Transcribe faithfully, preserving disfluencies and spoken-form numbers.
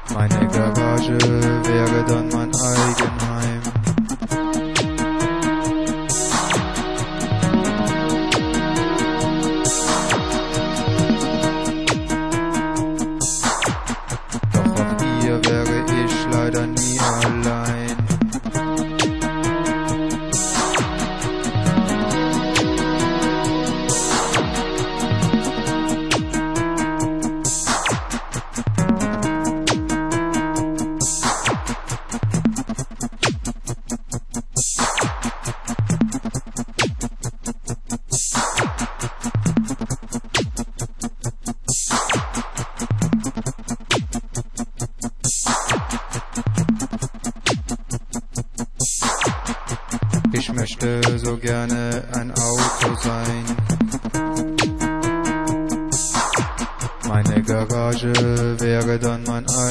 Meine Garage wäre dann mein Eigenheim. Doch auf ihr wäre ich leider nie allein. Ich möchte so gerne ein Auto sein. Meine Garage wäre dann mein